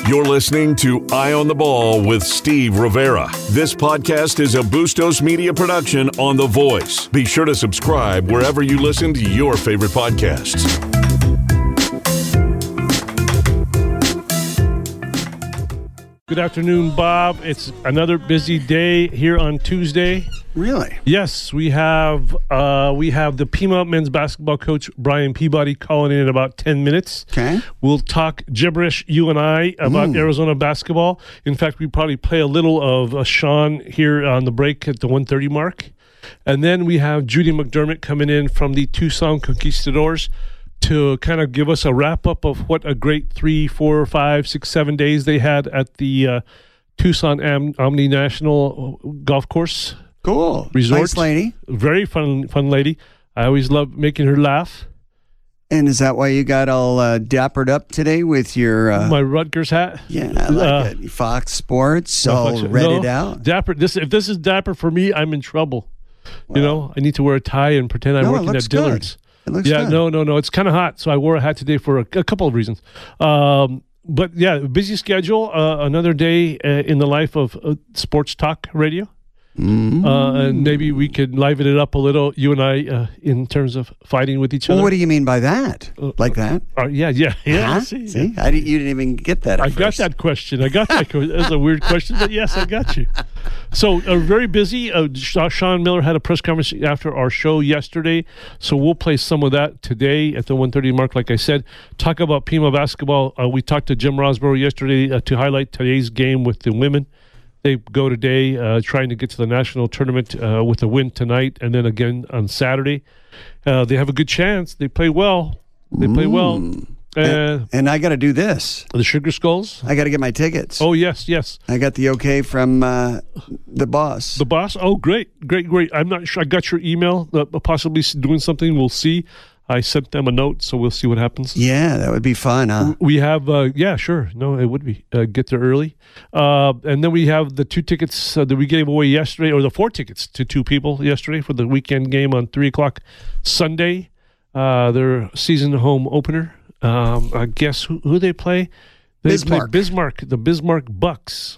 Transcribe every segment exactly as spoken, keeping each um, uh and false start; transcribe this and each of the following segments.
You're listening to Eye on the Ball with Steve Rivera. This podcast is a Bustos Media production on The Voice. Be sure to subscribe wherever you listen to your favorite podcasts. Good afternoon, Bob. It's another busy day here on Tuesday. Really? Yes, we have uh, we have the Pima men's basketball coach Brian Peabody calling in in about ten minutes. Okay. We'll talk gibberish, you and I, about mm. Arizona basketball. In fact, we probably play a little of uh, Sean here on the break at the one thirty mark. And then we have Judy McDermott coming in from the Tucson Conquistadors to kind of give us a wrap-up of what a great three, four, five, six, seven days they had at the uh, Tucson Am- Omni National Golf Course. Cool. Resort. Nice lady. Very fun fun lady. I always love making her laugh. And is that why you got all uh, dappered up today with your... Uh, My Rutgers hat? Yeah, I like uh, it. Fox Sports, all Fox, redded no, out. Dapper. This If this is dapper for me, I'm in trouble. Well, you know, I need to wear a tie and pretend I'm no, working at Dillard's. Good. It looks yeah, good. no, no, no. It's kind of hot, so I wore a hat today for a, a couple of reasons. Um, but yeah, busy schedule. Uh, another day uh, in the life of uh, sports talk radio. Mm-hmm. Uh, and maybe we could liven it up a little, you and I, uh, in terms of fighting with each Well, other. what do you mean by that? Like that? Uh, yeah, yeah, yeah. Huh? See, See? I didn't, you didn't even get that at I first. got that question. I got that. That's a weird question, but yes, I got you. So, uh, very busy. Uh, Sean Miller had a press conference after our show yesterday, so we'll play some of that today at the one thirty mark, like I said. Talk about Pima basketball. Uh, we talked to Jim Rosborough yesterday uh, to highlight today's game with the women. They go today uh, trying to get to the national tournament uh, with a win tonight and then again on Saturday. Uh, they have a good chance. They play well. They play Mm. well. Uh, And, and I got to do this. the Sugar Skulls. I got to get my tickets. Oh, yes, yes. I got the okay from uh, the boss. The boss? Oh, great, great, great. I'm not sure. I got your email, uh, possibly doing something. We'll see. I sent them a note, so we'll see what happens. Yeah, that would be fun, huh? We have, uh, yeah, sure. No, it would be. Uh, get there early. Uh, and then we have the two tickets uh, that we gave away yesterday, or the four tickets to two people yesterday for the weekend game on three o'clock Sunday. Uh, their season home opener. Um, I guess who, who they play? They Bismarck. Play Bismarck, the Bismarck Bucks.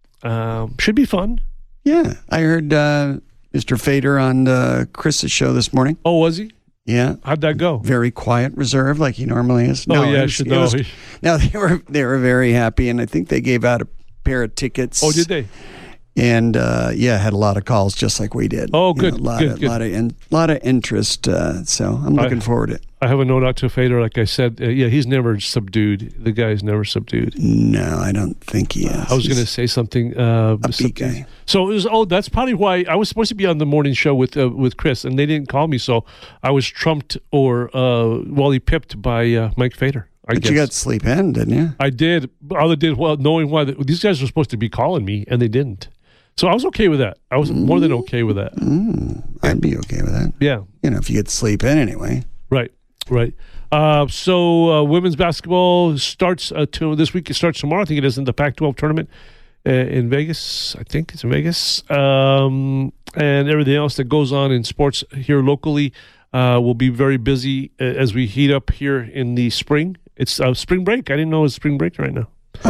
Um, should be fun. Yeah, I heard uh, Mister Fader on uh, Chris's show this morning. Oh, was he? Yeah. How'd that go? Very quiet, reserved, like he normally is. Oh, No, yeah, it I was- should it know. was- No, they were they were very happy, and I think they gave out a pair of tickets. Oh, did they? And uh, yeah, had a lot of calls, just like we did. Oh, You good, know, a lot good, of good. lot of in, lot of interest. Uh, so I'm looking I- forward to it. I have a note out to Fader, like I said. Uh, yeah, he's never subdued. The guy's never subdued. No, I don't think he is. I was going to say something. Uh, Upbeat something. guy. So it was. Oh, that's probably why I was supposed to be on the morning show with uh, with Chris, and they didn't call me. So I was trumped or uh, Wally pipped by uh, Mike Fader. I But guess you got to sleep in, didn't you? I did. All I did well, knowing why the, these guys were supposed to be calling me, and they didn't. So I was okay with that. I was more than okay with that. Mm, I'd be okay with that. Yeah. You know, if you get to sleep in anyway. Right, right. Uh, so uh, women's basketball starts uh, to this week. It starts tomorrow. I think it is in the Pac twelve tournament uh, in Vegas. I think it's in Vegas, um, and everything else that goes on in sports here locally uh, will be very busy uh, as we heat up here in the spring. It's uh, spring break. I didn't know it was spring break right now.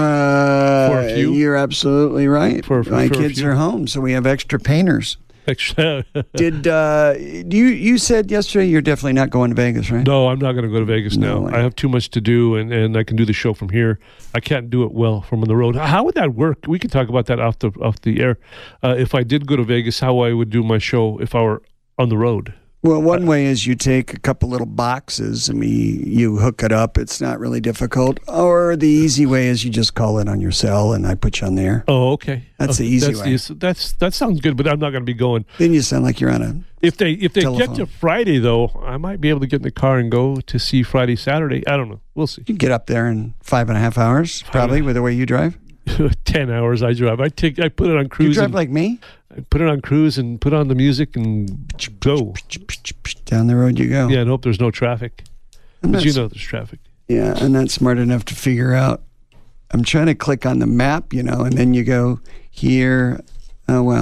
Uh, For a few? You're absolutely right. For- for- My for a kids few. are home, so we have extra painters. Extra- Did uh, you you said yesterday you're definitely not going to Vegas, right? No, I'm not going to go to Vegas No now. way. I have too much to do, and, and I can do the show from here. I can't do it well from on the road. How would that work? We could talk about that off the off the air. Uh, if I did go to Vegas, how I would do my show if I were on the road. Well, one way is you take a couple little boxes and we, you hook it up. It's not really difficult. Or the easy way is you just call it on your cell and I put you on there. Oh, okay. That's Uh, the easy that's way. The, that's that sounds good, but I'm not going to be going. Then you sound like you're on a... If they if they Telephone. get to Friday though, I might be able to get in the car and go to see Friday, Saturday. I don't know. We'll see. You can get up there in five and a half hours, probably, with the way you drive. Ten hours I drive. I take I put it on You cruise. drive and, like me? I put it on cruise and put on the music and go. Down the road you go. Yeah, and hope there's no traffic. I'm Because not you know there's traffic. Yeah, I'm not smart enough to figure out. I'm trying to click on the map, you know, and then you go here. Oh, well,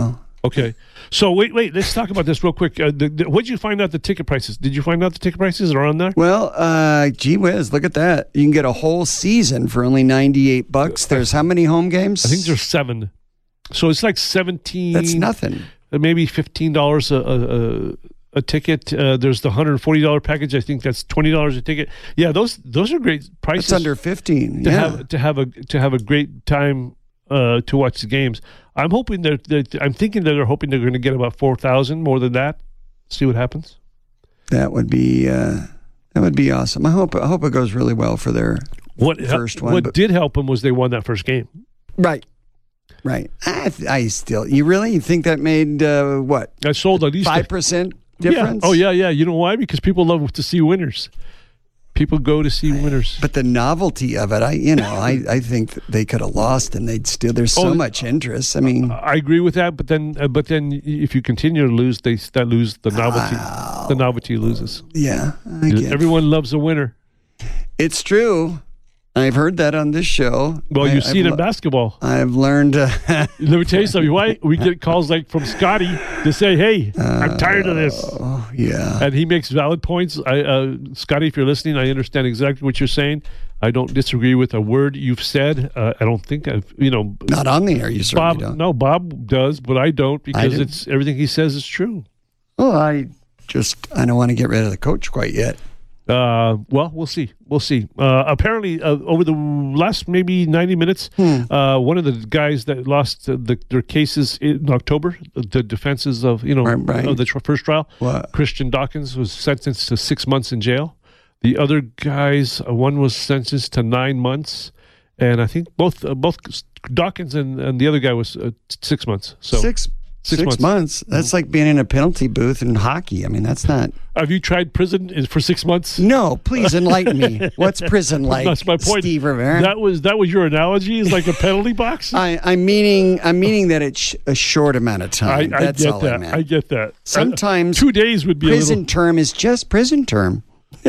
Okay. So wait, wait. Let's talk about this real quick. Uh, the, the, what did you find out the ticket prices? Did you find out the ticket prices are on there? Well, uh, gee whiz, look at that. You can get a whole season for only ninety-eight bucks. There's how many home games? I think there's seven. So it's like seventeen. That's nothing. Maybe fifteen dollars a, a, a ticket. Uh, there's the one hundred forty dollars package. I think that's twenty dollars a ticket. Yeah, those those are great prices. It's under fifteen. To yeah. have to have a to have a great time uh, to watch the games. I'm hoping that, that I'm thinking that they're hoping they're going to get about four thousand, more than that. See what happens. That would be uh, that would be awesome. I hope I hope it goes really well for their what, first one. What but, did help them was they won that first game. Right. Right. I, I still, you really you think that made uh, what? I sold at least five percent difference. Yeah. Oh yeah, yeah. You know why? Because people love to see winners. People go to see winners. But the novelty of it, I you know, I, I think they could have lost and they'd still. There's so oh, much interest. I mean, I agree with that. But then, uh, but then, if you continue to lose, they that lose the novelty. Oh, the novelty loses. Yeah, I get everyone loves a winner. It's true. I've heard that on this show. Well, I, you see I've it in lo- basketball. I've learned. Uh, Let me tell you something. Why we get calls like from Scotty to say, "Hey, I'm tired of this." Oh yeah. And he makes valid points. I, uh, Scotty, if you're listening, I understand exactly what you're saying. I don't disagree with a word you've said. Uh, I don't think I've, you know, not on the air. You certainly Bob, don't. No, Bob does, but I don't because I do. it's everything he says is true. Well, I just I don't want to get rid of the coach quite yet. Uh, well, we'll see. We'll see. Uh, apparently, uh, over the last maybe ninety minutes, Hmm. uh, one of the guys that lost uh, the, their cases in October, the defenses of you know Right, right. of the tr- first trial, What? Christian Dawkins was sentenced to six months in jail. The other guys, uh, one was sentenced to nine months, and I think both uh, both Dawkins and, and the other guy was uh, six months. So Six. Six Six, months. months. That's like being in a penalty booth in hockey. I mean, that's not. have you tried prison in- for six months? No, please enlighten me. What's prison like? That's my point. Steve Rivera. That was that was your analogy. Is like a penalty box. I, I'm meaning. I'm meaning that it's sh- a short amount of I, time. I That's get all I that. meant. I get that. Sometimes Uh, two days would be prison a little. term is just prison term.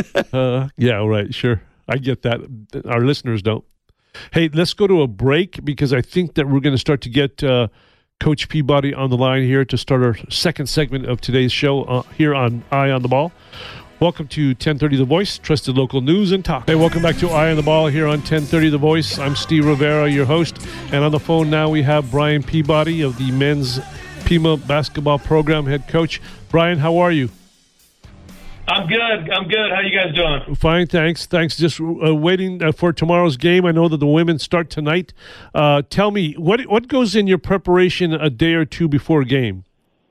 Uh, yeah, right. Sure, I get that. Our listeners don't. Hey, let's go to a break because I think that we're going to start to get uh, Coach Peabody on the line here to start our second segment of today's show uh, here on Eye on the Ball. Welcome to ten thirty The Voice, trusted local news and talk. Hey, welcome back to Eye on the Ball here on ten thirty The Voice. I'm Steve Rivera, your host, and on the phone now we have Brian Peabody of the men's Pima basketball program head coach. Brian, how are you? I'm good. I'm good. How you guys doing? Fine, thanks. Thanks. Just uh, waiting uh, for tomorrow's game. I know that the women start tonight. Uh, tell me, what what goes in your preparation a day or two before a game?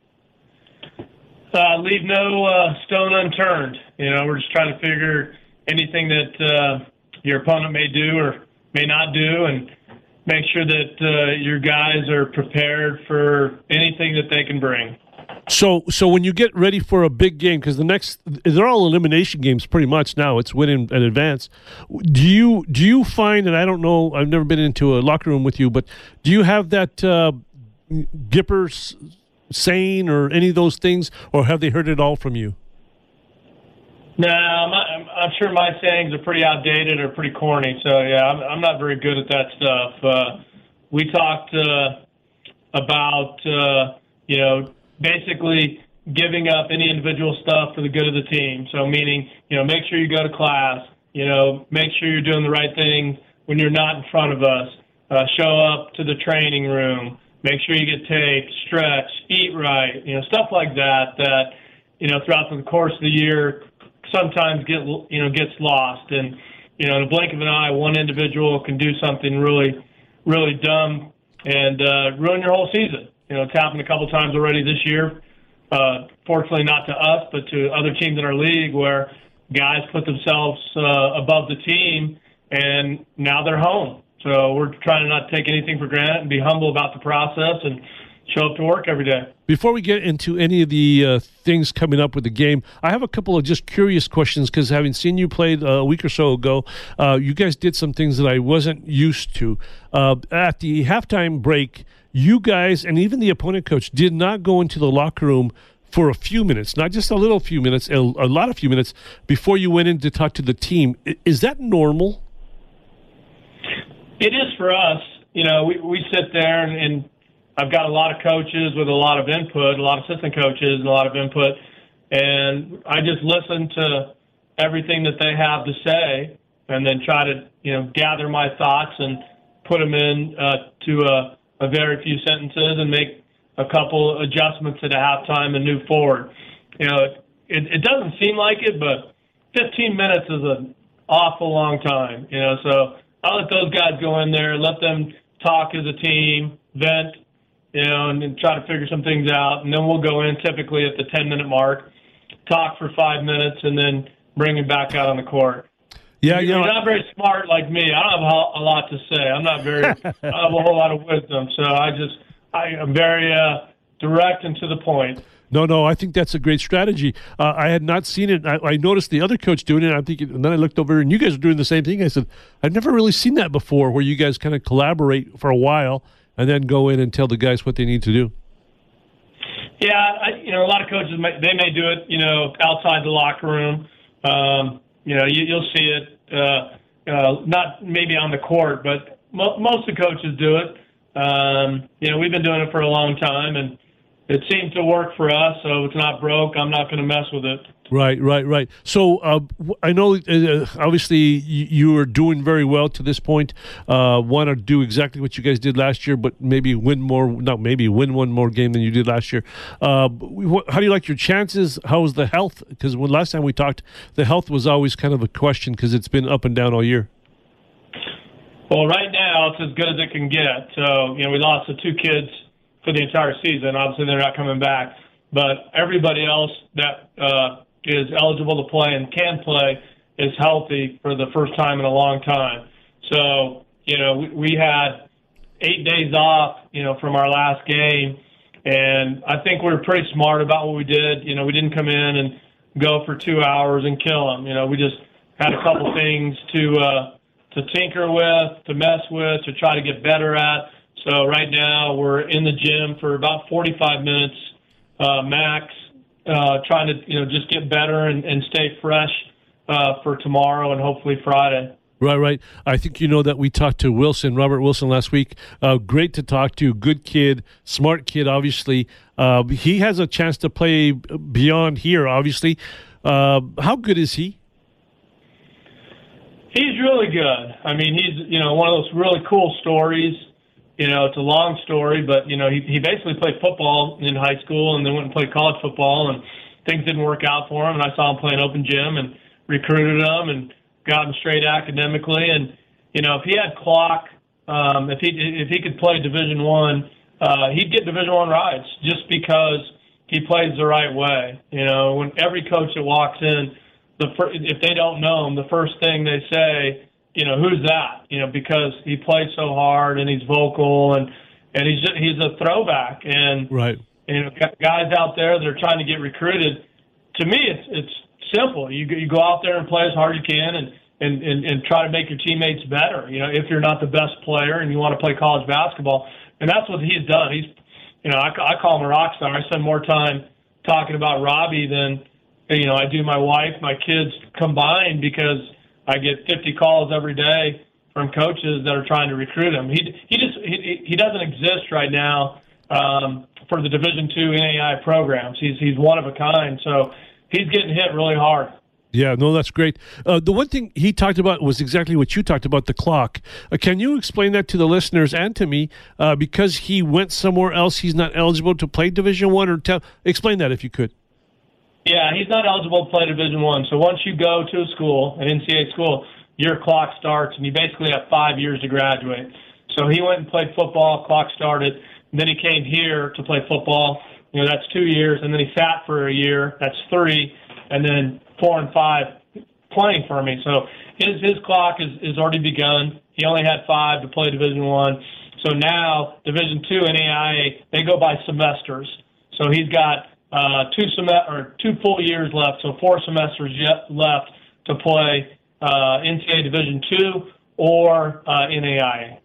Uh, leave no uh, stone unturned. You know, we're just trying to figure anything that uh, your opponent may do or may not do, and make sure that uh, your guys are prepared for anything that they can bring. So, so when you get ready for a big game, because the next they're all elimination games pretty much now. It's win in, in advance. Do you do you find, and I don't know, I've never been into a locker room with you, but do you have that uh, Gipper s- saying or any of those things, or have they heard it all from you? No, I'm, I'm, I'm sure my sayings are pretty outdated or pretty corny. So yeah, I'm, I'm not very good at that stuff. Uh, we talked uh, about uh, you know. basically giving up any individual stuff for the good of the team. So meaning, you know, make sure you go to class, you know, make sure you're doing the right thing when you're not in front of us, uh, show up to the training room, make sure you get taped, stretch, eat right, you know, stuff like that, that, you know, throughout the course of the year sometimes get, you know, gets lost. And, you know, in a blink of an eye, one individual can do something really, really dumb and uh, ruin your whole season. You know, it's happened a couple times already this year. Uh, fortunately, not to us, but to other teams in our league where guys put themselves uh, above the team, and now they're home. So we're trying to not take anything for granted and be humble about the process and show up to work every day. Before we get into any of the uh, things coming up with the game, I have a couple of just curious questions because having seen you played a week or so ago, uh, you guys did some things that I wasn't used to. Uh, at the halftime break, you guys and even the opponent coach did not go into the locker room for a few minutes, not just a little few minutes, a, a lot of few minutes before you went in to talk to the team. I, is that normal? It is for us. You know, we, we sit there and, and I've got a lot of coaches with a lot of input, a lot of assistant coaches and a lot of input, and I just listen to everything that they have to say, and then try to, you know, gather my thoughts and put them in uh, to a, a very few sentences and make a couple adjustments at a halftime and move forward. You know, it, it doesn't seem like it, but fifteen minutes is an awful long time. You know, so I'll let those guys go in there, let them talk as a team, vent, you know, and, and try to figure some things out, and then we'll go in typically at the ten-minute mark, talk for five minutes, and then bring him back out on the court. Yeah, you You're know, not very smart like me. I don't have a lot to say. I'm not very. I don't have a whole lot of wisdom, so I just I am very uh, direct and to the point. No, no, I think that's a great strategy. Uh, I had not seen it. I, I noticed the other coach doing it. I think, and then I looked over, and you guys are doing the same thing. I said, I've never really seen that before, where you guys kind of collaborate for a while and then go in and tell the guys what they need to do. Yeah, I, you know, a lot of coaches may, they may do it, you know, outside the locker room. Um, you know, you, you'll see it, uh, uh, not maybe on the court, but mo- most of the coaches do it. Um, you know, we've been doing it for a long time, and it seems to work for us, so if it's not broke, I'm not going to mess with it. Right, right, right. So uh, I know, uh, obviously, you, you are doing very well to this point. Uh, want to do exactly what you guys did last year, but maybe win more. Not maybe win one more game than you did last year. Uh, how do you like your chances? How is the health? Because when last time we talked, the health was always kind of a question because it's been up and down all year. Well, right now it's as good as it can get. So you know, we lost the two kids for the entire season. Obviously, they're not coming back, but everybody else that uh, is eligible to play and can play is healthy for the first time in a long time. So, you know, we, we had eight days off, you know, from our last game, and I think we were pretty smart about what we did. You know, we didn't come in and go for two hours and kill them. You know, we just had a couple things to uh, to tinker with, to mess with, to try to get better at. So right now we're in the gym for about forty-five minutes uh, max, uh, trying to, you know, just get better and, and stay fresh uh, for tomorrow and hopefully Friday. Right, right. I think you know that we talked to Wilson, Robert Wilson, last week. Uh, great to talk to. Good kid, smart kid, obviously. Uh, he has a chance to play beyond here, obviously. Uh, how good is he? He's really good. I mean, he's, you know, one of those really cool stories. You know, it's a long story, but, you know, he, he basically played football in high school and then went and played college football, and things didn't work out for him. And I saw him play an open gym and recruited him and got him straight academically. And, you know, if he had clock, um, if he if he could play Division One, uh, he'd get Division One rides just because he plays the right way. You know, when every coach that walks in, the fir- if they don't know him, the first thing they say, you know, who's that? You know, because he plays so hard and he's vocal and, and he's just, he's a throwback. And, right. you know, guys out there that are trying to get recruited, to me, it's it's simple. You you go out there and play as hard as you can and, and, and, and try to make your teammates better. You know, if you're not the best player and you want to play college basketball, and that's what he's done. He's, you know, I, I call him a rock star. I spend more time talking about Robbie than, you know, I do my wife, my kids combined, because I get fifty calls every day from coaches that are trying to recruit him. He he just he, he doesn't exist right now um, for the Division Two N A I A programs. He's he's one of a kind, so he's getting hit really hard. Yeah, no, that's great. Uh, the one thing he talked about was exactly what you talked about, the clock. Uh, can you explain that to the listeners and to me? Uh, because he went somewhere else, he's not eligible to play Division One, or tell, explain that if you could. Yeah, he's not eligible to play Division One. So once you go to a school, an N C double A school, your clock starts, and you basically have five years to graduate. So he went and played football, clock started, and then he came here to play football. You know, that's two years, and then he sat for a year. That's three, and then four and five playing for me. So his his clock is, is already begun. He only had five to play Division One. So now Division Two N A I A, they go by semesters. So he's got Uh, two sem- or two full years left, so four semesters yet left to play uh, N C double A Division Two or uh, N A I A.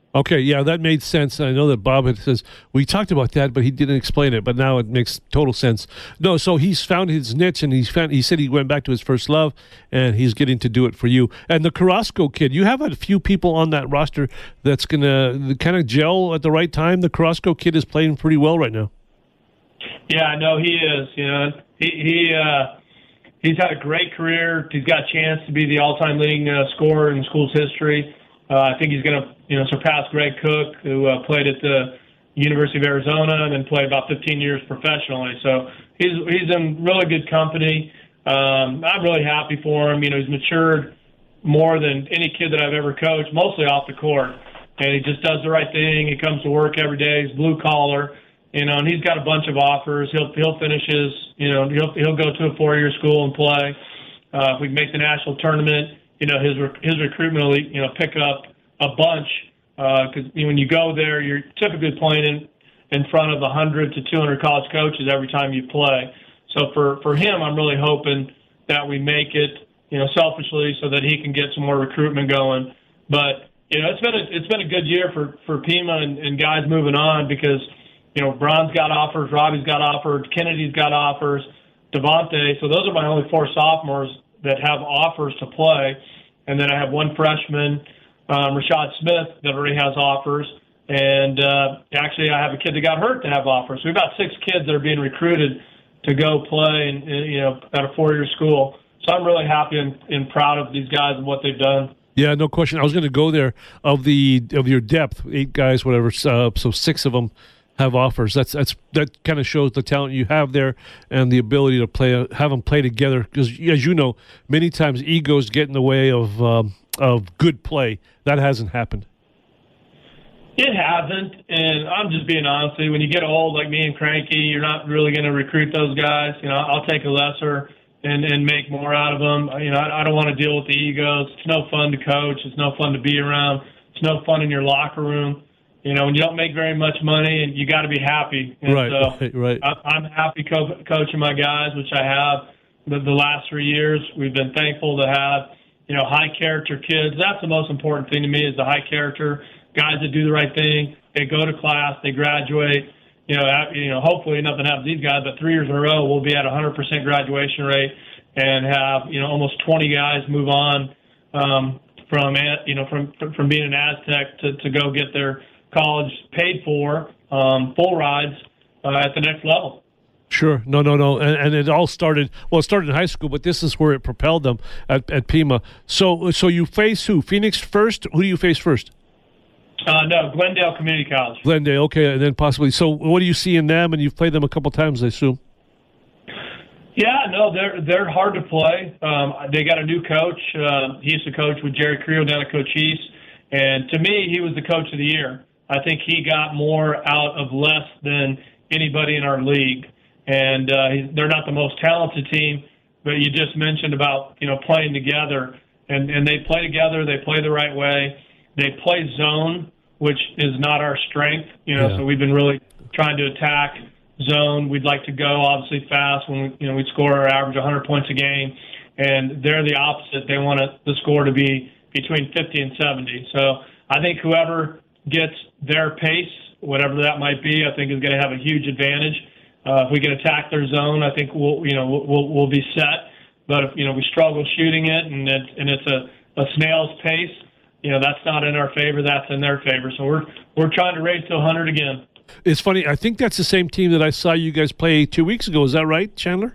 Okay, yeah, that made sense. I know that Bob had says we talked about that, but he didn't explain it. But now it makes total sense. No, so he's found his niche, and he's found. He said he went back to his first love, and he's getting to do it for you. And the Carrasco kid, you have a few people on that roster that's gonna kind of gel at the right time. The Carrasco kid is playing pretty well right now. Yeah, I know he is. You know, he he uh, he's had a great career. He's got a chance to be the all-time leading uh, scorer in the school's history. Uh, I think he's going to, you know, surpass Greg Cook, who uh, played at the University of Arizona and then played about fifteen years professionally. So he's he's in really good company. Um, I'm really happy for him. You know, he's matured more than any kid that I've ever coached, mostly off the court. And he just does the right thing. He comes to work every day. He's blue collar, you know, and he's got a bunch of offers. He'll he'll finish his, you know, he'll he'll go to a four-year school and play. Uh, if we make the national tournament, you know, his his recruitment will, you know, pick up a bunch because uh, you know, when you go there, you're typically playing in, in front of one hundred to two hundred college coaches every time you play. So for, for him, I'm really hoping that we make it, you know, selfishly so that he can get some more recruitment going. But, you know, it's been a, it's been a good year for, for Pima and, and guys moving on because, you know, Bron's got offers, Robbie's got offers, Kennedy's got offers, Devontae. So those are my only four sophomores that have offers to play. And then I have one freshman, um, Rashad Smith, that already has offers. And uh, actually I have a kid that got hurt to have offers. So we've got six kids that are being recruited to go play in, in, you know, at a four-year school. So I'm really happy and, and proud of these guys and what they've done. Yeah, no question. I was going to go there. Of the of your depth, eight guys, whatever. Uh, so six of them have offers. That's that's that kind of shows the talent you have there and the ability to play, have them play together. Because as you know, many times egos get in the way of um, of good play. That hasn't happened. It hasn't, and I'm just being honest with you. When you get old like me and cranky, you're not really going to recruit those guys. You know, I'll take a lesser and, and make more out of them. You know, I, I don't want to deal with the egos. It's no fun to coach. It's no fun to be around. It's no fun in your locker room. You know, when you don't make very much money, and you got to be happy. And right, so right, right. I, I'm happy co- coaching my guys, which I have the, the last three years. We've been thankful to have, you know, high character kids. That's the most important thing to me is the high character guys that do the right thing. They go to class, they graduate. You know, at, you know, hopefully nothing happens to these guys, but three years in a row we'll be at a one hundred percent graduation rate and have, you know, almost twenty guys move on um, from, you know, from from being an Aztec to, to go get their college paid for, um, full rides uh, at the next level. Sure. No, no, no. And, and it all started, well, it started in high school, but this is where it propelled them at, at Pima. So, so you face who? Phoenix first? Who do you face first? Uh, no, Glendale Community College. Glendale, okay, and then possibly. So what do you see in them? And you've played them a couple times, I assume. Yeah, no, they're they're hard to play. Um, they got a new coach. Uh, he used to coach with Jerry Creel down at Cochise. And to me, he was the coach of the year. I think he got more out of less than anybody in our league. And uh, he's, they're not the most talented team, but you just mentioned about, you know, playing together. And, and they play together. They play the right way. They play zone, which is not our strength. You know, yeah. So we've been really trying to attack zone. We'd like to go, obviously, fast when we, you know, we score our average one hundred points a game. And they're the opposite. They want the score to be between fifty and seventy. So I think whoever gets their pace, whatever that might be, I think is going to have a huge advantage. Uh, if we can attack their zone, I think we'll, you know, we'll we'll be set. But if, you know, we struggle shooting it and it's and it's a, a snail's pace, you know, that's not in our favor. That's in their favor. So we're we're trying to race to one hundred again. It's funny. I think that's the same team that I saw you guys play two weeks ago. Is that right, Chandler?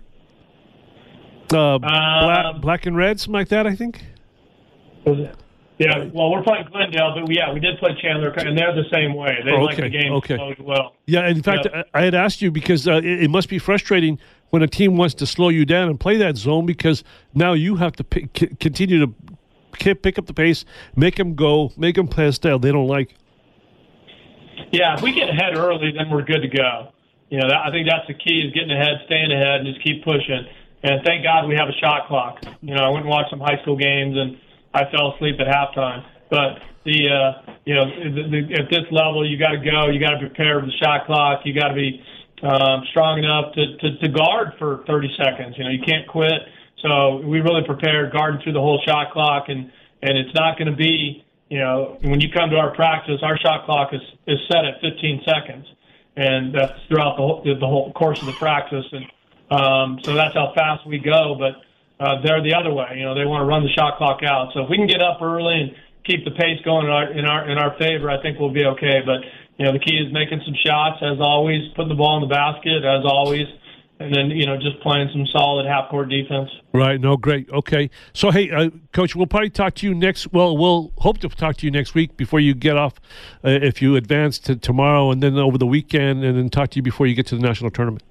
Uh, black, um, black and red, something like that, I think. Was it? Yeah, well, we're playing Glendale, but yeah, we did play Chandler, and they're the same way. They oh, like okay. the game okay. so well. Yeah, in fact, yeah. I, I had asked you because uh, it, it must be frustrating when a team wants to slow you down and play that zone because now you have to pick, c- continue to pick up the pace, make them go, make them play a style they don't like. Yeah, if we get ahead early, then we're good to go. You know, that, I think that's the key is getting ahead, staying ahead, and just keep pushing. And thank God we have a shot clock. You know, I went and watched some high school games, and I fell asleep at halftime. But the uh, you know the, the, at this level, you got to go. You got to prepare for the shot clock. You got to be um, strong enough to, to, to guard for thirty seconds. You know, you can't quit. So we really prepared guarding through the whole shot clock, and, and it's not going to be you know, when you come to our practice, our shot clock is, is set at fifteen seconds, and that's throughout the whole, the whole course of the practice. And um, so that's how fast we go. But uh, they're the other way. You know, they want to run the shot clock out. So if we can get up early and keep the pace going in our in our in our favor, I think we'll be okay. But you know, the key is making some shots as always, putting the ball in the basket as always. And then, you know, just playing some solid half-court defense. Right. No, great. Okay. So, hey, uh, Coach, we'll probably talk to you next. Well, we'll hope to talk to you next week before you get off, uh, if you advance to tomorrow, and then over the weekend, and then talk to you before you get to the national tournament.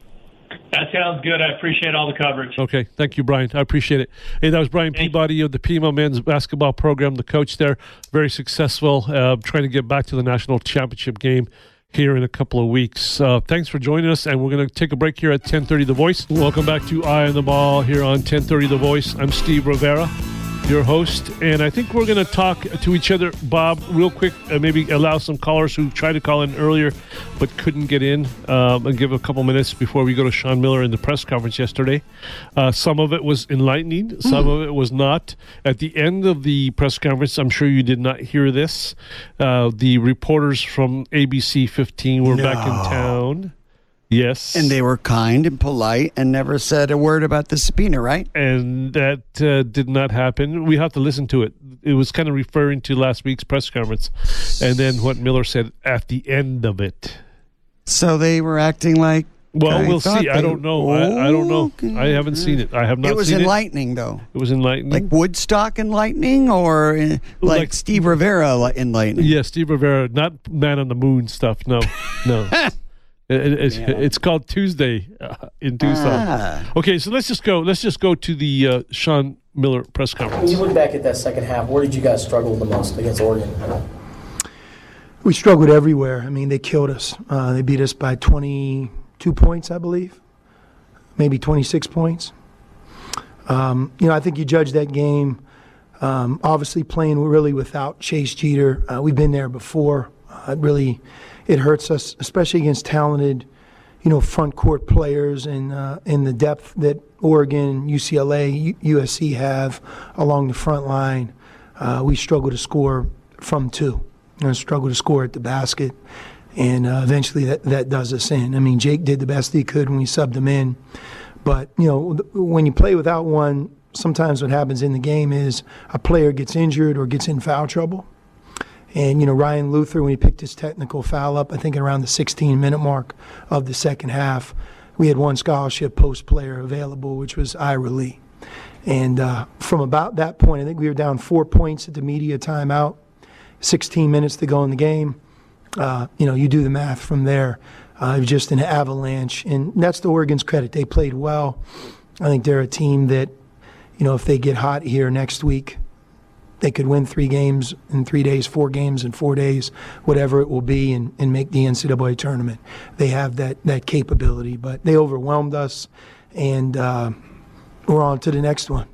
That sounds good. I appreciate all the coverage. Okay. Thank you, Brian. I appreciate it. Hey, that was Brian Thank Peabody you. of the Pima men's basketball program, the coach there. Very successful, uh, trying to get back to the national championship game here in a couple of weeks. Uh, thanks for joining us, and we're going to take a break here at ten thirty The Voice. Welcome back to Eye on the Ball here on ten thirty The Voice. I'm Steve Rivera, your host, and I think we're going to talk to each other, Bob, real quick, uh, maybe allow some callers who tried to call in earlier but couldn't get in, um, and give a couple minutes before we go to Sean Miller in the press conference yesterday. Uh, some of it was enlightening, some mm. of it was not. At the end of the press conference, I'm sure you did not hear this, uh, the reporters from A B C fifteen were no. back in town. Yes. And they were kind and polite and never said a word about the subpoena, right? And that uh, did not happen. We have to listen to it. It was kind of referring to last week's press conference and then what Miller said at the end of it. So they were acting like... Well, I we'll see. they, I don't know. I, I don't know. Okay. I haven't seen it. I have not seen it. It was enlightening, it. though. It was enlightening. Like Woodstock enlightening, or uh, like, like Steve Rivera enlightening? Yeah, Steve Rivera. Not Man on the Moon stuff. No, no. It, it, yeah. It's called Tuesday uh, in Tucson. Ah. Okay, so let's just go. Let's just go to the uh, Sean Miller press conference. When you look back at that second half, where did you guys struggle the most against Oregon? We struggled everywhere. I mean, they killed us. Uh, they beat us by twenty-two points, I believe, maybe twenty-six points. Um, you know, I think you judge that game. Um, obviously, playing really without Chase Jeter. Uh, we've been there before. Uh, it really. It hurts us, especially against talented, you know, front court players and uh, in the depth that Oregon, U C L A, U- USC have along the front line. Uh, we struggle to score from two, and struggle to score at the basket, and uh, eventually that, that does us in. I mean, Jake did the best he could when we subbed him in, but you know, when you play without one, sometimes what happens in the game is a player gets injured or gets in foul trouble. And, you know, Ryan Luther, when he picked his technical foul up, I think around the sixteen-minute mark of the second half, we had one scholarship post player available, which was Ira Lee. And uh, from about that point, I think we were down four points at the media timeout, sixteen minutes to go in the game. Uh, you know, you do the math from there. Uh, it was just an avalanche. And that's to Oregon's credit. They played well. I think they're a team that, you know, if they get hot here next week, they could win three games in three days, four games in four days, whatever it will be, and, and make the N C double A tournament. They have that, that capability, but they overwhelmed us, and uh, we're on to the next one.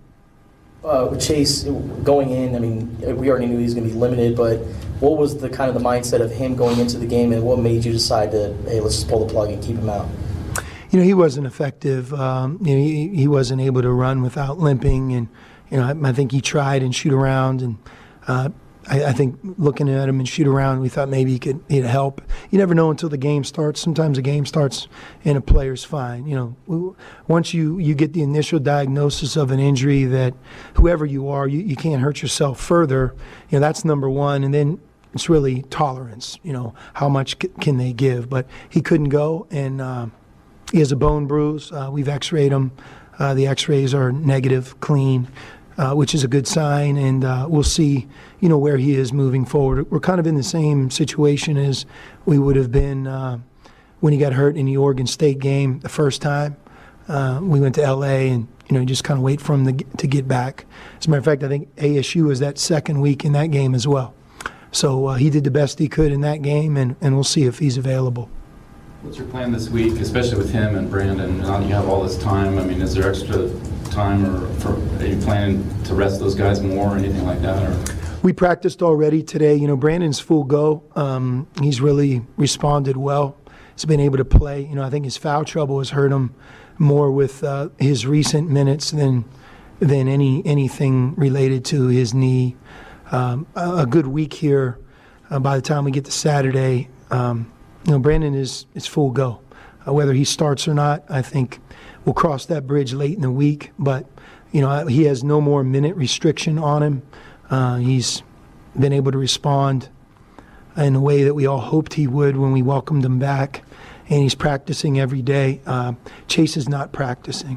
Uh, with Chase going in, I mean, we already knew he was going to be limited, but what was the kind of the mindset of him going into the game, and what made you decide to, hey, let's just pull the plug and keep him out? You know, he wasn't effective. Um, you know, he, he wasn't able to run without limping, and you know, I, I think he tried and shoot around, and uh, I, I think looking at him and shoot around, we thought maybe he could he'd help. You never know until the game starts. Sometimes the game starts and a player's fine. You know, we, once you, you get the initial diagnosis of an injury that whoever you are, you, you can't hurt yourself further. You know, that's number one, and then it's really tolerance. You know, how much c- can they give? But he couldn't go, and uh, he has a bone bruise. Uh, we've X-rayed him. Uh, the X-rays are negative, clean. Uh, which is a good sign, and uh, we'll see, you know, where he is moving forward. We're kind of in the same situation as we would have been uh, when he got hurt in the Oregon State game the first time. Uh, we went to L A and, you know, just kind of wait for him to, to get back. As a matter of fact, I think A S U was that second week in that game as well. So uh, he did the best he could in that game, and, and we'll see if he's available. What's your plan this week, especially with him and Brandon? Now you have all this time. I mean, is there extra time, or for, are you planning to rest those guys more or anything like that? Or? We practiced already today. You know, Brandon's full go. Um, he's really responded well. He's been able to play. You know, I think his foul trouble has hurt him more with uh, his recent minutes than than any anything related to his knee. um, a, a good week here. Uh, by the time we get to Saturday, um, you know, Brandon is, is full go. Uh, whether he starts or not, I think we'll cross that bridge late in the week. But, you know, he has no more minute restriction on him. Uh, he's been able to respond in the way that we all hoped he would when we welcomed him back. And he's practicing every day. Uh, Chase is not practicing.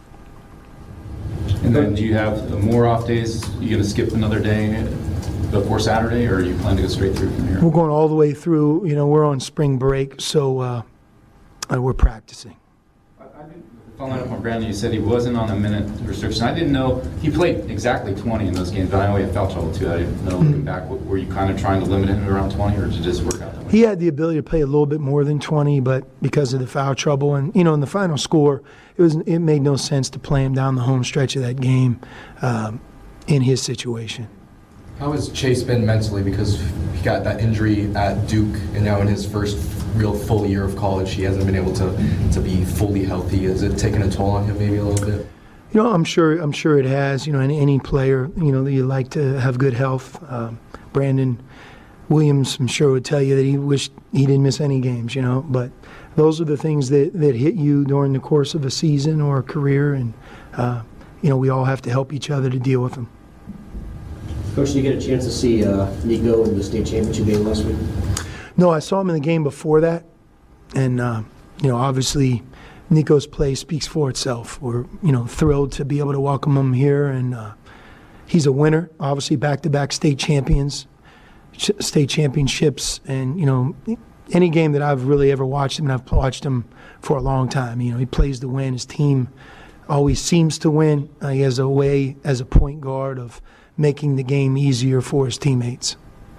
And then do you have more off days? You going to skip another day before Saturday, or you plan to go straight through from here? We're going all the way through. You know, we're on spring break, so uh, uh, we're practicing. Following up on Brandon, you said he wasn't on a minute restriction. I didn't know he played exactly twenty in those games, but I know he had foul trouble too. I didn't know looking back. Were you kind of trying to limit him around twenty, or did it just work out that way? He had the ability to play a little bit more than twenty, but because of the foul trouble and, you know, in the final score, it was it made no sense to play him down the home stretch of that game um, in his situation. How has Chase been mentally? Because he got that injury at Duke, and now in his first real full year of college, he hasn't been able to to be fully healthy. Has it taken a toll on him maybe a little bit? You know, I'm sure I'm sure it has. You know, any, any player, you know, that you like to have good health. Um, Brandon Williams, I'm sure, would tell you that he wished he didn't miss any games, you know. But those are the things that, that hit you during the course of a season or a career, and, uh, you know, we all have to help each other to deal with them. Coach, did you get a chance to see uh, Nico in the state championship game last week? No, I saw him in the game before that, and uh, you know, obviously, Nico's play speaks for itself. We're, you know, thrilled to be able to welcome him here, and uh, he's a winner. Obviously, back-to-back state champions, ch- state championships, and you know, any game that I've really ever watched him, and I've watched him for a long time. You know, he plays to win. His team always seems to win. Uh, he has a way as a point guard of making the game easier for his teammates.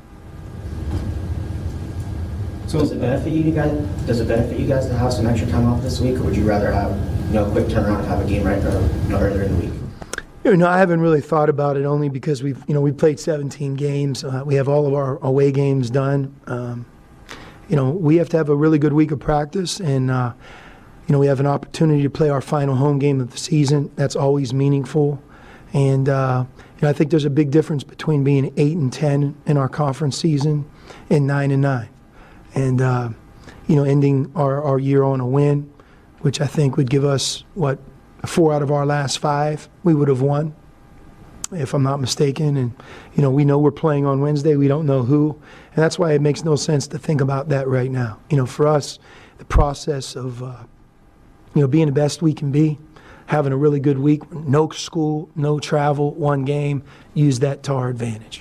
So does it benefit you guys? Does it benefit you guys to have some extra time off this week, or would you rather have, you know, a quick turnaround and have a game right or, you know, earlier in the week? You know, I haven't really thought about it, only because we've, you know, we played seventeen games. Uh, we have all of our away games done. Um, you know, we have to have a really good week of practice, and uh, you know, we have an opportunity to play our final home game of the season. That's always meaningful, and uh, you know, I think there's a big difference between being eight and ten in our conference season and nine and nine. And, uh, you know, ending our, our year on a win, which I think would give us, what, four out of our last five we would have won, if I'm not mistaken. And, you know, we know we're playing on Wednesday. We don't know who. And that's why it makes no sense to think about that right now. You know, for us, the process of, uh, you know, being the best we can be, having a really good week, no school, no travel, one game, use that to our advantage.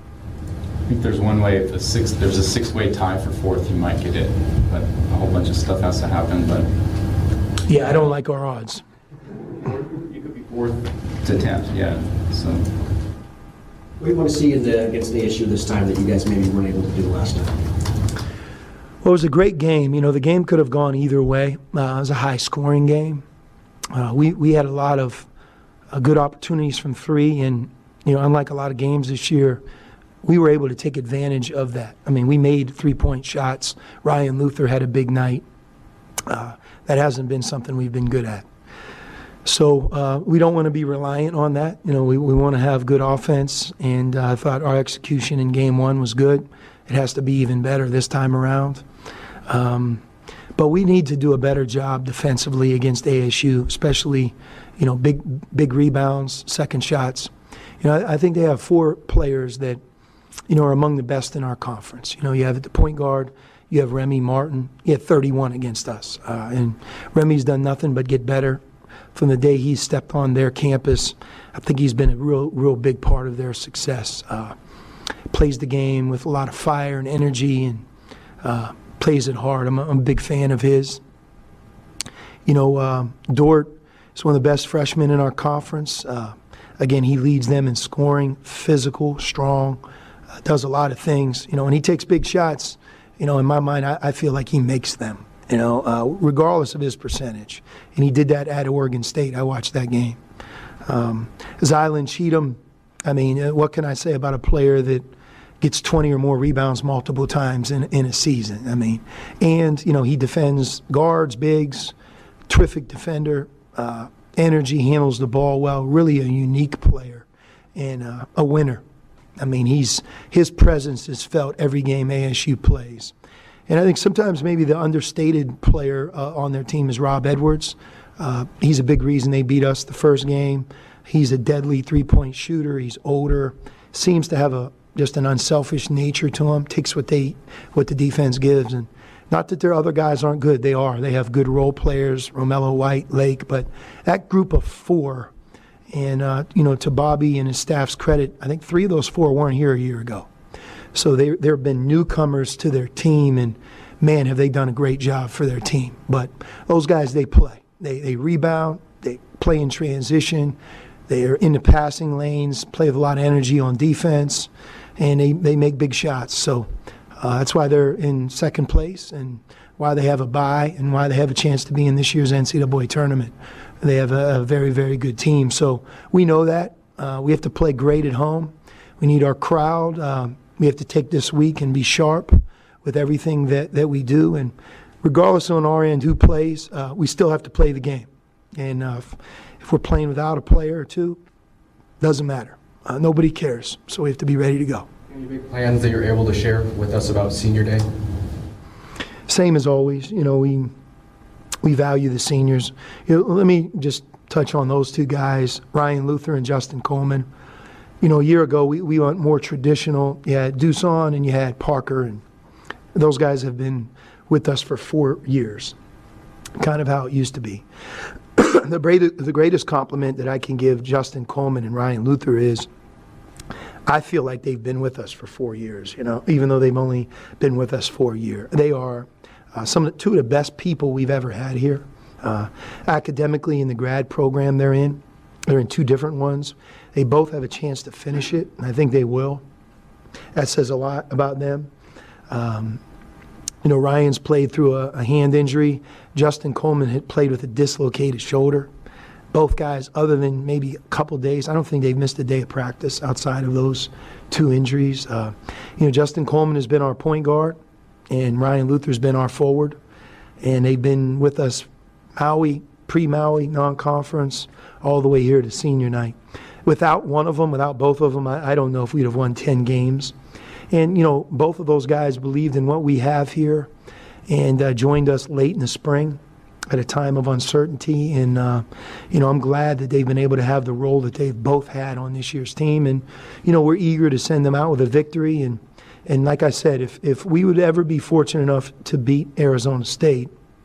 I think there's one way, if a six, there's a six-way tie for fourth, you might get it, but a whole bunch of stuff has to happen. But yeah, I don't like our odds. You could be fourth to tenth, yeah. So What do you want to see in the, against the issue this time that you guys maybe weren't able to do last time? Well, it was a great game. You know, the game could have gone either way. Uh, it was a high-scoring game. Uh, we we had a lot of uh, good opportunities from three, and you know, unlike a lot of games this year, we were able to take advantage of that. I mean, we made three-point shots. Ryan Luther had a big night. Uh, that hasn't been something we've been good at. So uh, we don't want to be reliant on that. You know, we, we want to have good offense, and uh, I thought our execution in game one was good. It has to be even better this time around. Um, but we need to do a better job defensively against A S U, especially, you know, big big rebounds, second shots. You know, I, I think they have four players that, you know, are among the best in our conference. You know, you have at the point guard, you have Remy Martin. He had thirty-one against us. Uh, and Remy's done nothing but get better from the day he stepped on their campus. I think he's been a real, real big part of their success. Uh, plays the game with a lot of fire and energy, and uh, plays it hard. I'm a, I'm a big fan of his. You know, uh, Dort is one of the best freshmen in our conference. Uh, again, he leads them in scoring, physical, strong. Does a lot of things, you know, and he takes big shots. You know, in my mind, I, I feel like he makes them, you know, uh, regardless of his percentage. And he did that at Oregon State. I watched that game. Um, Zylan Cheatham, I mean, what can I say about a player that gets twenty or more rebounds multiple times in, in a season? I mean, and, you know, he defends guards, bigs, terrific defender, uh, energy, handles the ball well, really a unique player and uh, a winner. I mean, he's his presence is felt every game A S U plays. And I think sometimes maybe the understated player uh, on their team is Rob Edwards. Uh, he's a big reason they beat us the first game. He's a deadly three-point shooter. He's older, seems to have a just an unselfish nature to him. Takes what they what the defense gives, and not that their other guys aren't good. They are. They have good role players, Romello White, Lake, but that group of four. And, uh, you know, to Bobby and his staff's credit, I think three of those four weren't here a year ago. So they, there have been newcomers to their team, and, man, have they done a great job for their team. But those guys, they play. They, they rebound. They play in transition. They are in the passing lanes, play with a lot of energy on defense, and they, they make big shots. So uh, that's why they're in second place and why they have a bye and why they have a chance to be in this year's N C double A tournament. They have a, a very, very good team. So we know that. Uh, we have to play great at home. We need our crowd. Um, we have to take this week and be sharp with everything that, that we do. And regardless on our end who plays, uh, we still have to play the game. And uh, if, if we're playing without a player or two, doesn't matter. Uh, nobody cares. So we have to be ready to go. Any big plans that you're able to share with us about Senior Day? Same as always. You know, we... We value the seniors. You know, let me just touch on those two guys, Ryan Luther and Justin Coleman. You know, a year ago, we, we went more traditional. You had Duson and you had Parker, and those guys have been with us for four years, kind of how it used to be. the, greatest, the greatest compliment that I can give Justin Coleman and Ryan Luther is I feel like they've been with us for four years, you know, even though they've only been with us for a year. They are Uh, some of the, two of the best people we've ever had here. Uh, academically, in the grad program they're in, they're in two different ones. They both have a chance to finish it, and I think they will. That says a lot about them. Um, you know, Ryan's played through a, a hand injury. Justin Coleman had played with a dislocated shoulder. Both guys, other than maybe a couple days, I don't think they've missed a day of practice outside of those two injuries. Uh, you know, Justin Coleman has been our point guard, and Ryan Luther's been our forward, and they've been with us Maui, pre-Maui, non-conference, all the way here to senior night. Without one of them, without both of them, I, I don't know if we'd have won ten games. And, you know, both of those guys believed in what we have here and uh, joined us late in the spring at a time of uncertainty. And, uh, you know, I'm glad that they've been able to have the role that they've both had on this year's team. And, you know, we're eager to send them out with a victory. And, And like I said, if, if we would ever be fortunate enough to beat Arizona State,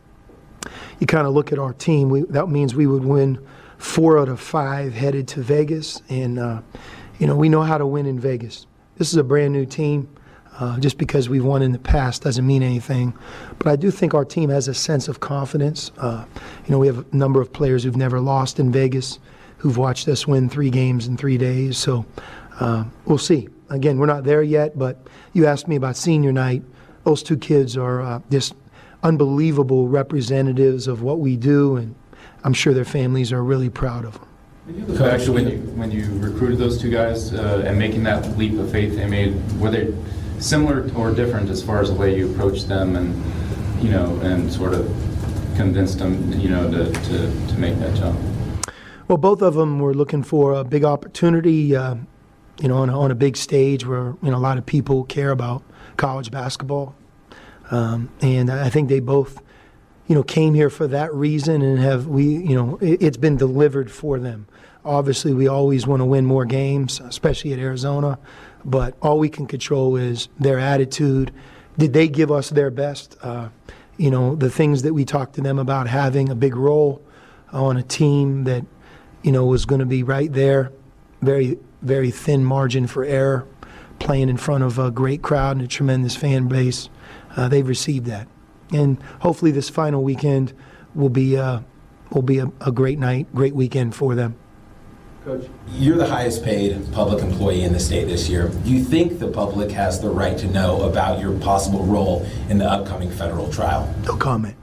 you kind of look at our team, we, that means we would win four out of five headed to Vegas. And, uh, you know, we know how to win in Vegas. This is a brand new team. Uh, just because we've won in the past doesn't mean anything. But I do think our team has a sense of confidence. Uh, you know, we have a number of players who've never lost in Vegas, who've watched us win three games in three days. So uh, we'll see. Again, we're not there yet, but you asked me about senior night. Those two kids are uh, just unbelievable representatives of what we do, and I'm sure their families are really proud of them. So actually, when you, when you recruited those two guys uh, and making that leap of faith they made, were they similar or different as far as the way you approached them and, you know, and sort of convinced them, you know, to, to, to make that jump? Well, both of them were looking for a big opportunity. Uh, you know, on a, on a big stage where, you know, a lot of people care about college basketball. Um, and I think they both, you know, came here for that reason and have, we, you know, it, it's been delivered for them. Obviously, we always want to win more games, especially at Arizona, but all we can control is their attitude. Did they give us their best? Uh, you know, the things that we talked to them about, having a big role on a team that, you know, was going to be right there, very very thin margin for error, playing in front of a great crowd and a tremendous fan base. Uh, they've received that. And hopefully this final weekend will be, uh, will be a, a great night, great weekend for them. Coach, you're the highest paid public employee in the state this year. Do you think the public has the right to know about your possible role in the upcoming federal trial? No comment.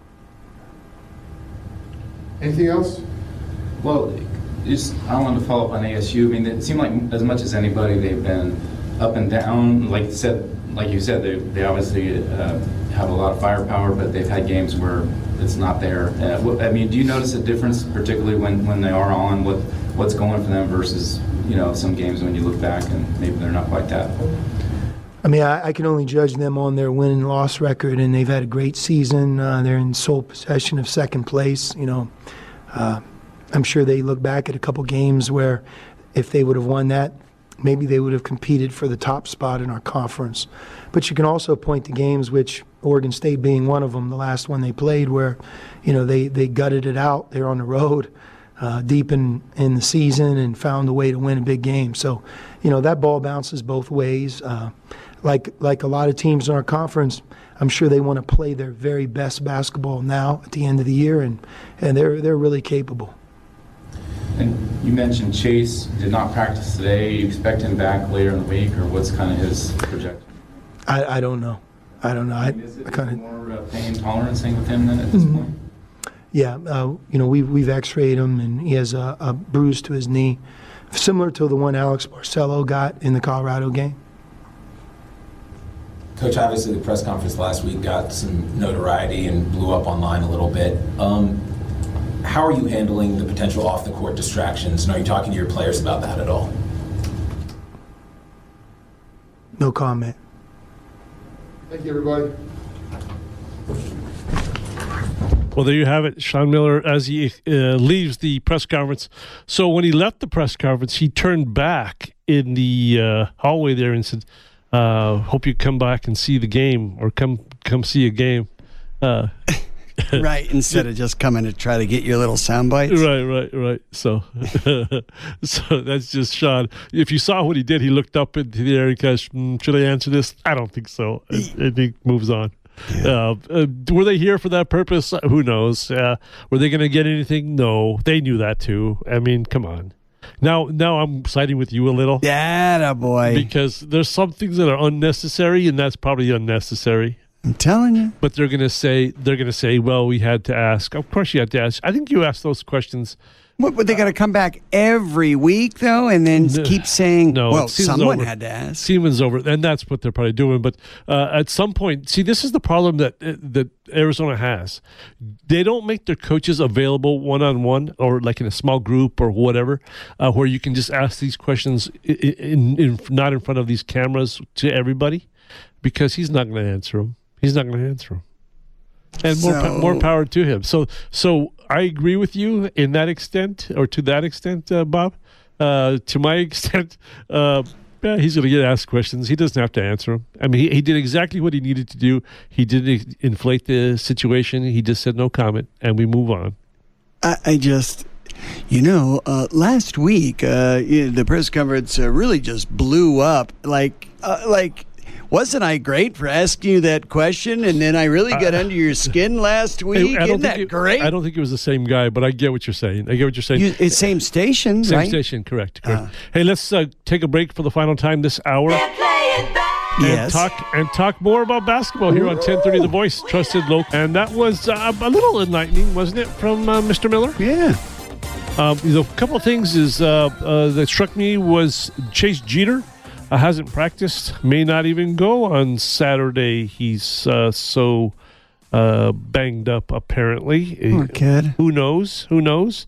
Anything else? Well, just, I wanted to follow up on A S U. I mean, it seemed like as much as anybody, they've been up and down. Like you said, like you said, they they obviously uh, have a lot of firepower, but they've had games where it's not there. Uh, I mean, do you notice a difference, particularly when, when they are on, what what's going for them versus you know, some games when you look back and maybe they're not quite that. I mean, I, I can only judge them on their win and loss record, and they've had a great season. Uh, they're in sole possession of second place. You know, uh, I'm sure they look back at a couple games where if they would have won that, maybe they would have competed for the top spot in our conference. But you can also point to games, which Oregon State being one of them, the last one they played, where, you know, they, they gutted it out. They're on the road uh, deep in, in the season and found a way to win a big game. So, you know, that ball bounces both ways. Uh, like like a lot of teams in our conference, I'm sure they want to play their very best basketball now at the end of the year, and, and they're they're really capable. And you mentioned Chase did not practice today. You expect him back later in the week, or what's kind of his projection? I, I don't know. I don't know. I, I mean, is it I kind of more uh, pain tolerance thing with him then at this mm-hmm. point? Yeah, uh, you know, we've we've X-rayed him, and he has a, a bruise to his knee, similar to the one Alex Barcelo got in the Colorado game. Coach, obviously the press conference last week got some notoriety and blew up online a little bit. Um, how are you handling the potential off-the-court distractions, and are you talking to your players about that at all? No comment. Thank you, everybody. Well, there you have it, Sean Miller, as he uh, leaves the press conference. So when he left the press conference, he turned back in the uh, hallway there and said, uh, hope you come back and see the game, or come come see a game. Uh, right, instead of just coming to try to get your little sound bites. Right, right, right. So, so that's just Sean. If you saw what he did, he looked up into the air and goes, mm, should I answer this? I don't think so. And, and he moves on. Yeah. Uh, uh, were they here for that purpose? Who knows? Uh, were they going to get anything? No. They knew that too. I mean, come on. Now, now I'm siding with you a little. Yeah, boy. Because there's some things that are unnecessary, and that's probably unnecessary. I'm telling you. But they're going to say, they're going to say, well, we had to ask. Of course you had to ask. I think you asked those questions. What, but they got to come back every week, though, and then No. keep saying, No, well, season's someone over. had to ask. Season's over, and that's what they're probably doing. But uh, at some point, see, this is the problem that uh, that Arizona has. They don't make their coaches available one-on-one or like in a small group or whatever, uh, where you can just ask these questions in, in, in not in front of these cameras to everybody, because he's not going to answer them. He's not going to answer them. And more, So- more power to him. So, so I agree with you in that extent, or to that extent, uh, Bob. Uh, to my extent, uh, yeah, he's going to get asked questions. He doesn't have to answer them. I mean, he, he did exactly what he needed to do. He didn't inflate the situation. He just said no comment, and we move on. I, I just, you know, uh, last week, uh, you know, the press conference uh, really just blew up. Like, uh, like, wasn't I great for asking you that question? And then I really got uh, under your skin last week. I, I Isn't that it, great? I don't think it was the same guy, but I get what you're saying. I get what you're saying. You, it's same station, same right? station, correct. correct. Uh, hey, let's uh, take a break for the final time this hour. And Yes. talk and talk more about basketball here on ten thirty The Voice, trusted local. And that was uh, a little enlightening, wasn't it, from uh, Mister Miller? Yeah. Um, the couple of things is uh, uh, that struck me was Chase Jeter uh, hasn't practiced, may not even go on Saturday. He's uh, so uh, banged up, apparently. Poor kid. Who knows? Who knows?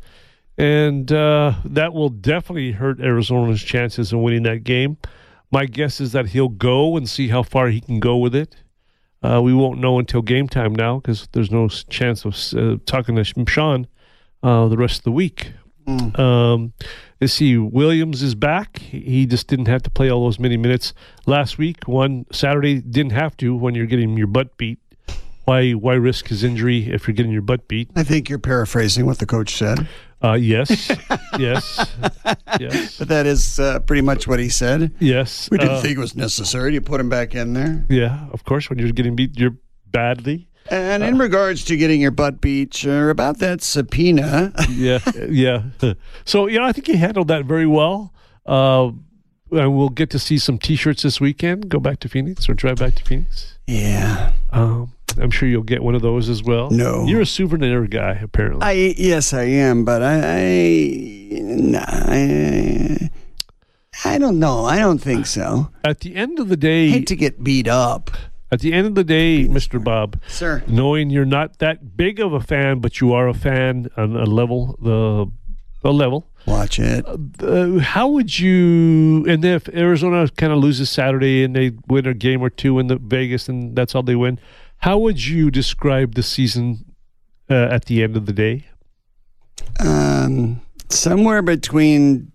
And uh, that will definitely hurt Arizona's chances of winning that game. My guess is that he'll go and see how far he can go with it. Uh, we won't know until game time now, because there's no chance of uh, talking to Sean uh, the rest of the week. Mm. Um, let's see, Williams is back. He just didn't have to play all those many minutes last week. One Saturday, didn't have to when you're getting your butt beat. Why why risk his injury if you're getting your butt beat? I think you're paraphrasing what the coach said. Uh, yes, yes, yes. But that is uh, pretty much what he said. Yes. We didn't uh, think it was necessary to put him back in there. Yeah, of course, when you're getting beat you're badly. And in uh, regards to getting your butt beat, sure, about that subpoena. yeah, yeah. So, you know, I think he handled that very well. Uh, and we'll get to see some T-shirts this weekend. Go back to Phoenix or drive back to Phoenix. Yeah. Um, I'm sure you'll get one of those as well. No. You're a souvenir guy, apparently. I Yes, I am, but I... I, nah, I, I don't know. I don't think so. At the end of the day... I hate to get beat up. At the end of the day, Mister Bob, sir, knowing you're not that big of a fan, but you are a fan on a level, the a level, Watch it. Uh, how would you, and if Arizona kind of loses Saturday and they win a game or two in the Vegas and that's all they win, how would you describe the season uh, at the end of the day? Um, somewhere between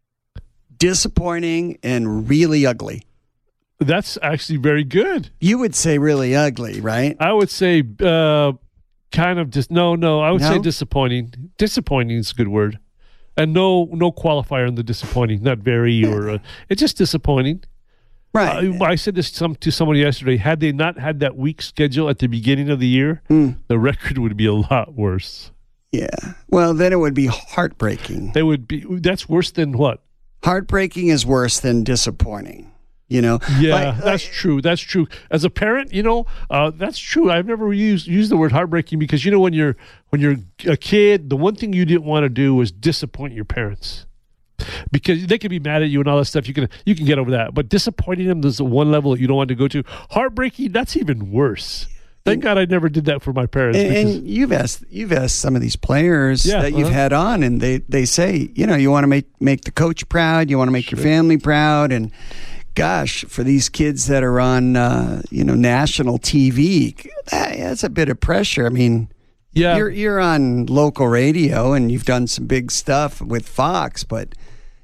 disappointing and really ugly. That's actually very good. You would say really ugly, right? I would say uh, kind of just, no, no, I would No? say disappointing. Disappointing is a good word. And no no qualifier in the disappointing, not very or, uh, it's just disappointing. Right. Uh, I said this some, to someone yesterday. Had they not had that weak schedule at the beginning of the year, Mm. the record would be a lot worse. Yeah. Well, then it would be heartbreaking. They would be, that's worse than what? Heartbreaking is worse than disappointing. You know? Yeah, Like- that's like- true. That's true. As a parent, you know, uh, that's true. I've never used used the word heartbreaking because you know when you're when you're a kid, the one thing you didn't want to do was disappoint your parents because they can be mad at you and all that stuff. You can you can get over that, but disappointing them is the one level that you don't want to go to. Heartbreaking, that's even worse. Thank God I never did that for my parents. And, because, and you've asked you've asked some of these players Yeah, that you've uh-huh. had on, and they, they say, you know, you want to make make the coach proud, you want to make your family proud, and gosh, for these kids that are on, uh, you know, national T V, that, that's a bit of pressure. I mean, yeah, you're you're on local radio and you've done some big stuff with Fox, but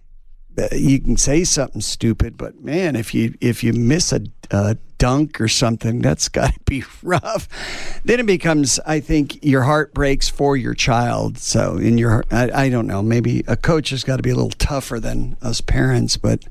uh, you can say something stupid. But man, if you if you miss a, a dunk or something, that's got to be rough. Then it becomes, I think, your heart breaks for your child. So in your, I, I don't know, maybe a coach has got to be a little tougher than us parents, but.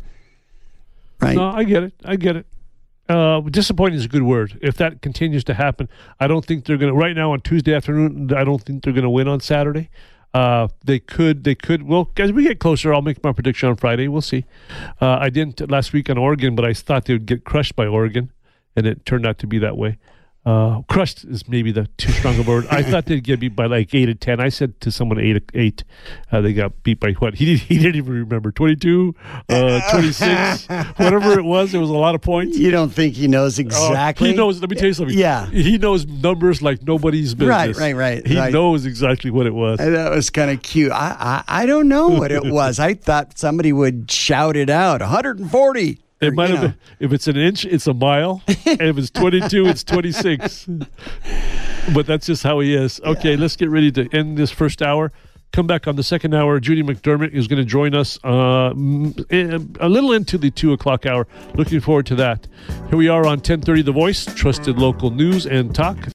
Right. No, I get it. I get it. Uh, disappointing is a good word. If that continues to happen, I don't think they're going to. Right now on Tuesday afternoon, I don't think they're going to win on Saturday. Uh, they could. They could. Well, as we get closer, I'll make my prediction on Friday. We'll see. Uh, I didn't last week on Oregon, but I thought they would get crushed by Oregon, and it turned out to be that way. Uh, crushed is maybe the too strong of a word. I thought they'd get beat by like eight or ten. I said to someone eight, eight. Uh, they got beat by what? He he didn't even remember. twenty-two, uh, twenty-six, whatever it was. It was a lot of points. You don't think he knows exactly? Oh, he knows. Let me tell you something. Yeah. He knows numbers like nobody's business. Right, right, right. He right. knows exactly what it was. And that was kind of cute. I, I I don't know what it was. I thought somebody would shout it out. one hundred forty. It might have been, if it's an inch, it's a mile. And if it's twenty-two, it's twenty-six. But that's just how he is. Okay, let's get ready to end this first hour. Come back on the second hour. Judy McDermott is going to join us uh, a little into the two o'clock hour. Looking forward to that. Here we are on ten thirty The Voice, trusted local news and talk.